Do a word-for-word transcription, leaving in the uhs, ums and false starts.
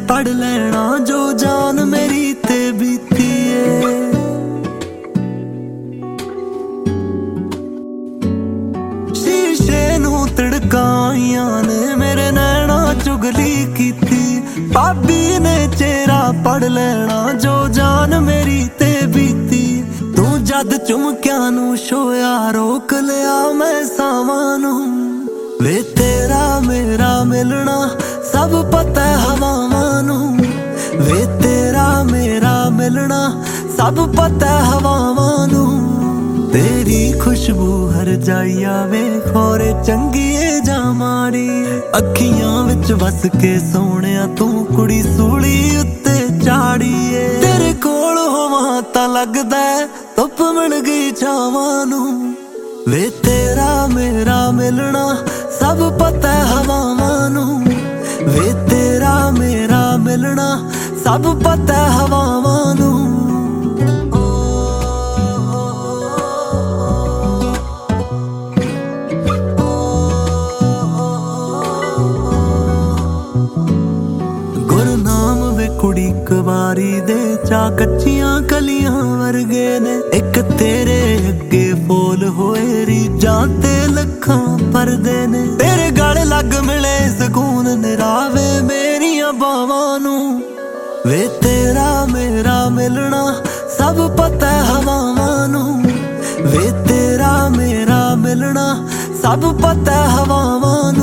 पढ़ लेना जो जान मेरी ते बीती है। शीशे नू तड़काइयां ने मेरे नैना चुगली कीती, भाभी ने चेहरा पढ़ लेना जो जान मेरी ते बीती। तू जद चुमकिया नू शोया रोक लिया मैं सावानू, वे तेरा मेरा मिलना सब पता है हवावां नू, वे तेरा मेरा मिलना सब पता है हवावां नू। तेरी खुशबू हर जाई आवे खोरे चंगी है जा माड़ी, अखियां विच बस के सोहणिया तू कुड़ी सूली उत्ते चाड़ी है। तेरे कोल होवां तां लगदा धुप मिल गई छावां नू, वे तेरा मेरा मिलना सब पता है हवावां नू, वे तेरा मेरा मिलना सब पता है हवावां नू। गुरनाम वे कुड़ी कवारी दे चा कच्चियां कलियां वर्गे ने, एक तेरे अगे फोल होए रीजां ते लखां परदे ने। तेरे गल लग मिले सकून निरावे मेरियां बावां नू, वे तेरा मेरा मिलना सब पता है हवावां नू, वे तेरा मेरा मिलना सब पता है हवावां नू।